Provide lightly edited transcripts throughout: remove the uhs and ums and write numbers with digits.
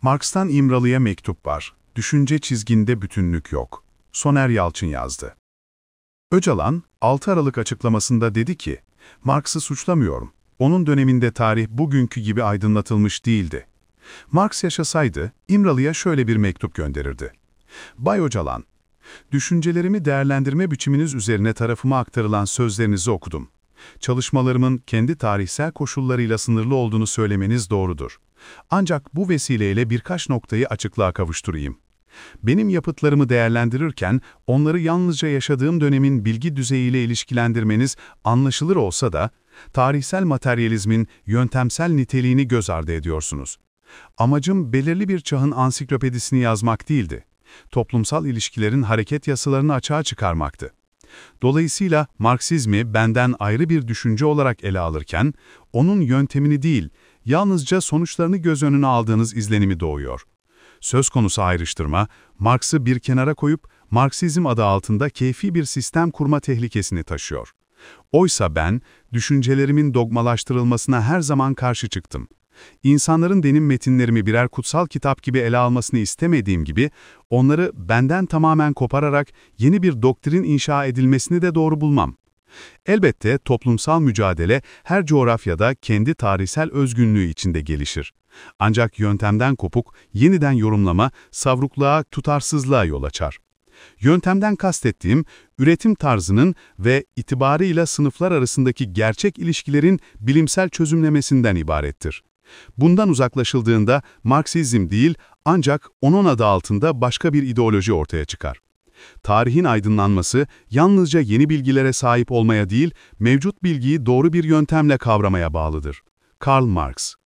Marx'tan İmralı'ya mektup var. Düşünce çizginde bütünlük yok. Soner Yalçın yazdı. Öcalan, 6 Aralık açıklamasında dedi ki, Marx'ı suçlamıyorum. Onun döneminde tarih bugünkü gibi aydınlatılmış değildi. Marx yaşasaydı, İmralı'ya şöyle bir mektup gönderirdi. Bay Öcalan, düşüncelerimi değerlendirme biçiminiz üzerine tarafıma aktarılan sözlerinizi okudum. Çalışmalarımın kendi tarihsel koşullarıyla sınırlı olduğunu söylemeniz doğrudur. Ancak bu vesileyle birkaç noktayı açıklığa kavuşturayım. Benim yapıtlarımı değerlendirirken onları yalnızca yaşadığım dönemin bilgi düzeyiyle ilişkilendirmeniz anlaşılır olsa da, tarihsel materyalizmin yöntemsel niteliğini göz ardı ediyorsunuz. Amacım belirli bir çağın ansiklopedisini yazmak değildi. Toplumsal ilişkilerin hareket yasalarını açığa çıkarmaktı. Dolayısıyla Marksizmi benden ayrı bir düşünce olarak ele alırken, onun yöntemini değil, yalnızca sonuçlarını göz önüne aldığınız izlenimi doğuyor. Söz konusu ayrıştırma, Marx'ı bir kenara koyup Marksizm adı altında keyfi bir sistem kurma tehlikesini taşıyor. Oysa ben, düşüncelerimin dogmalaştırılmasına her zaman karşı çıktım. İnsanların benim metinlerimi birer kutsal kitap gibi ele almasını istemediğim gibi, onları benden tamamen kopararak yeni bir doktrin inşa edilmesini de doğru bulmam. Elbette toplumsal mücadele her coğrafyada kendi tarihsel özgünlüğü içinde gelişir. Ancak yöntemden kopuk, yeniden yorumlama, savrukluğa, tutarsızlığa yol açar. Yöntemden kastettiğim, üretim tarzının ve itibarıyla sınıflar arasındaki gerçek ilişkilerin bilimsel çözümlemesinden ibarettir. Bundan uzaklaşıldığında Marksizm değil, ancak onun adı altında başka bir ideoloji ortaya çıkar. Tarihin aydınlanması, yalnızca yeni bilgilere sahip olmaya değil, mevcut bilgiyi doğru bir yöntemle kavramaya bağlıdır. Karl Marx.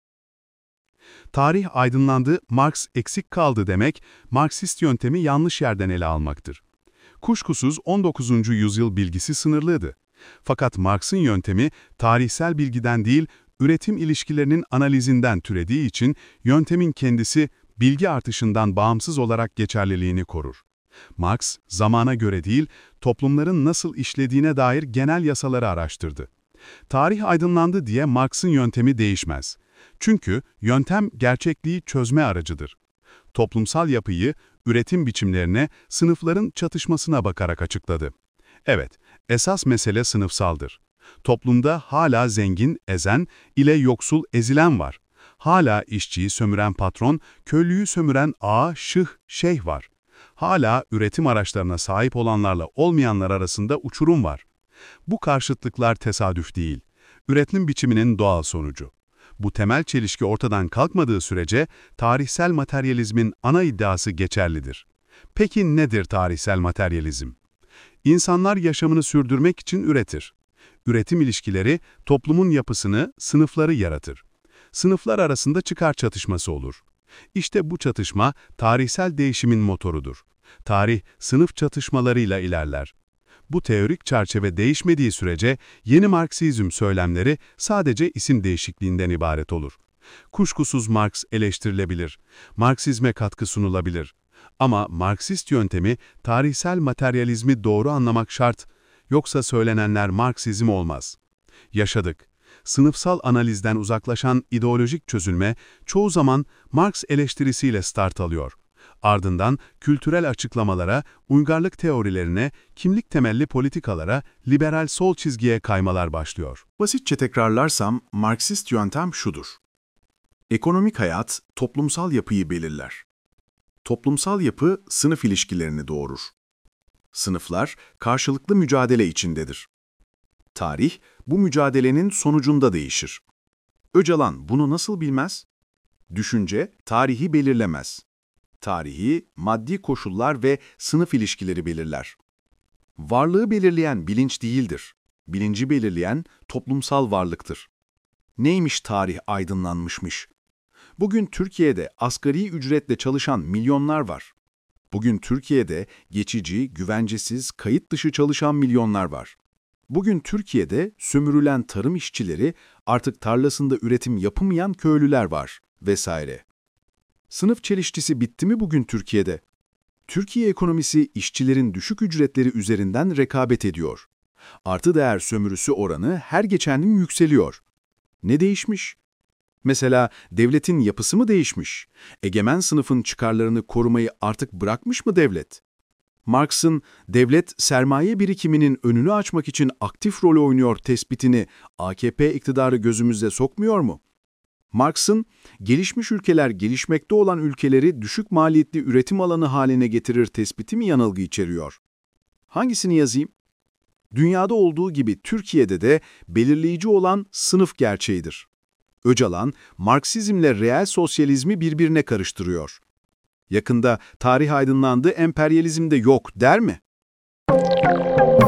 Tarih aydınlandı, Marx eksik kaldı demek, Marksist yöntemi yanlış yerden ele almaktır. Kuşkusuz 19. yüzyıl bilgisi sınırlıydı. Fakat Marx'ın yöntemi, tarihsel bilgiden değil, üretim ilişkilerinin analizinden türediği için, yöntemin kendisi, bilgi artışından bağımsız olarak geçerliliğini korur. Marx, zamana göre değil, toplumların nasıl işlediğine dair genel yasaları araştırdı. Tarih aydınlandı diye Marx'ın yöntemi değişmez. Çünkü yöntem gerçekliği çözme aracıdır. Toplumsal yapıyı, üretim biçimlerine, sınıfların çatışmasına bakarak açıkladı. Evet, esas mesele sınıfsaldır. Toplumda hala zengin, ezen ile yoksul, ezilen var. Hala işçiyi sömüren patron, köylüyü sömüren ağa, şıh, şeyh var. Hala üretim araçlarına sahip olanlarla olmayanlar arasında uçurum var. Bu karşıtlıklar tesadüf değil, üretim biçiminin doğal sonucu. Bu temel çelişki ortadan kalkmadığı sürece tarihsel materyalizmin ana iddiası geçerlidir. Peki nedir tarihsel materyalizm? İnsanlar yaşamını sürdürmek için üretir. Üretim ilişkileri toplumun yapısını, sınıfları yaratır. Sınıflar arasında çıkar çatışması olur. İşte bu çatışma tarihsel değişimin motorudur. Tarih, sınıf çatışmalarıyla ilerler. Bu teorik çerçeve değişmediği sürece yeni Marksizm söylemleri sadece isim değişikliğinden ibaret olur. Kuşkusuz Marx eleştirilebilir, Marksizme katkı sunulabilir. Ama Marksist yöntemi tarihsel materyalizmi doğru anlamak şart, yoksa söylenenler Marksizm olmaz. Yaşadık. Sınıfsal analizden uzaklaşan ideolojik çözülme çoğu zaman Marx eleştirisiyle start alıyor. Ardından kültürel açıklamalara, uygarlık teorilerine, kimlik temelli politikalara, liberal sol çizgiye kaymalar başlıyor. Basitçe tekrarlarsam Marksist yöntem şudur. Ekonomik hayat toplumsal yapıyı belirler. Toplumsal yapı sınıf ilişkilerini doğurur. Sınıflar karşılıklı mücadele içindedir. Tarih bu mücadelenin sonucunda değişir. Öcalan bunu nasıl bilmez? Düşünce tarihi belirlemez. Tarihi, maddi koşullar ve sınıf ilişkileri belirler. Varlığı belirleyen bilinç değildir. Bilinci belirleyen toplumsal varlıktır. Neymiş tarih aydınlanmışmış? Bugün Türkiye'de asgari ücretle çalışan milyonlar var. Bugün Türkiye'de geçici, güvencesiz, kayıt dışı çalışan milyonlar var. Bugün Türkiye'de sömürülen tarım işçileri, artık tarlasında üretim yapamayan köylüler var vesaire. Sınıf çelişkisi bitti mi bugün Türkiye'de? Türkiye ekonomisi işçilerin düşük ücretleri üzerinden rekabet ediyor. Artı değer sömürüsü oranı her geçen gün yükseliyor. Ne değişmiş? Mesela devletin yapısı mı değişmiş? Egemen sınıfın çıkarlarını korumayı artık bırakmış mı devlet? Marx'ın devlet sermaye birikiminin önünü açmak için aktif rol oynuyor tespitini AKP iktidarı gözümüzde sokmuyor mu? Marx'ın gelişmiş ülkeler gelişmekte olan ülkeleri düşük maliyetli üretim alanı haline getirir tespiti mi yanılgı içeriyor? Hangisini yazayım? Dünyada olduğu gibi Türkiye'de de belirleyici olan sınıf gerçeğidir. Öcalan, Marksizmle reel sosyalizmi birbirine karıştırıyor. Yakında tarih aydınlandı, emperyalizm de yok der mi?